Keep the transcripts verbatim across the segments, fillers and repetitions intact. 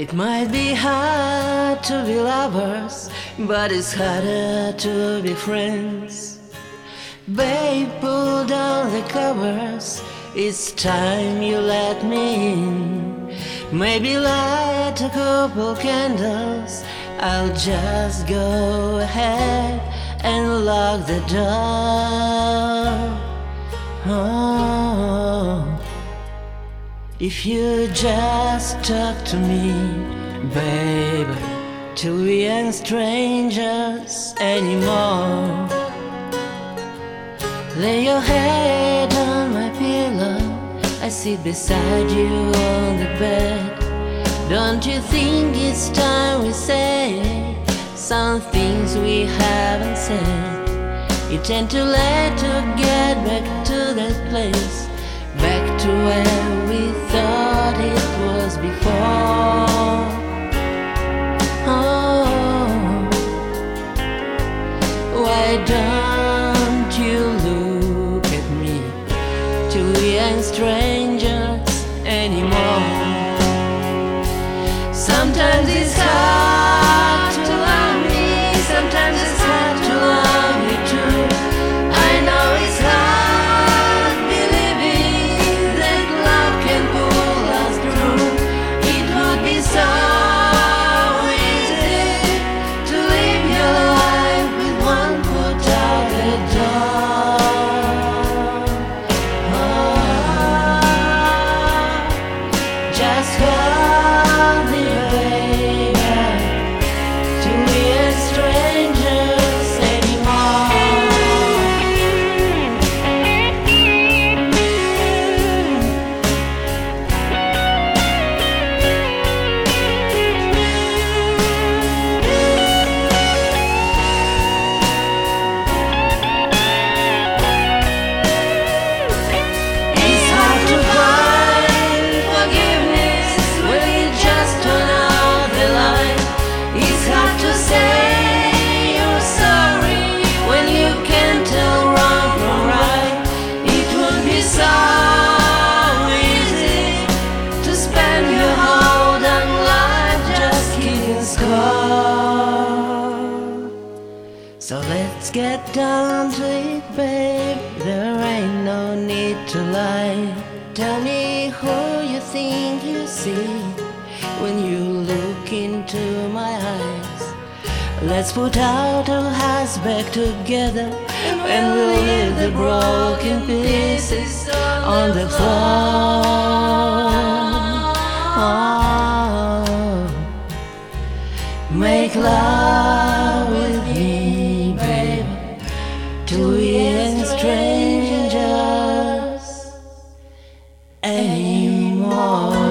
It might be hard to be lovers, but it's harder to be friends. Babe, pull down the covers, it's time you let me in. Maybe light a couple candles, I'll just go ahead and lock the door. Oh, if you just talk to me, baby, till we ain't strangers anymore. Lay your head on my pillow, I sit beside you on the bed. Don't you think it's time we say some things we haven't said? You tend to let to get back to that place, back to where we thought it was before. Oh, why don't you look at me till we ain't strangers anymore? Sometimes it's hard to love me, sometimes it's hard to love you too. I know it's hard believing that love can pull us through. It would be so easy to live your life with one foot out the door. Oh, just hold me, baby, till we ain't strangers anymore. It's hard to find forgiveness when you just turn out the light. It's hard to say you're sorry when you can't tell wrong from right. It would be so easy to spend your whole damn life just keeping score. So let's get down to it, babe. There ain't no need to lie. Tell me who you think you see when you look into my eyes. Let's put out our hearts back together, and we'll leave the broken pieces on the floor. Oh, make love with me, baby, till we ain't strangers anymore.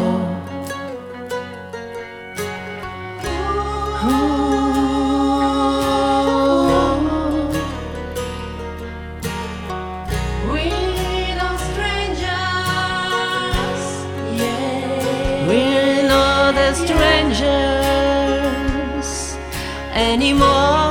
We're no strangers, yeah. We're not the strangers anymore.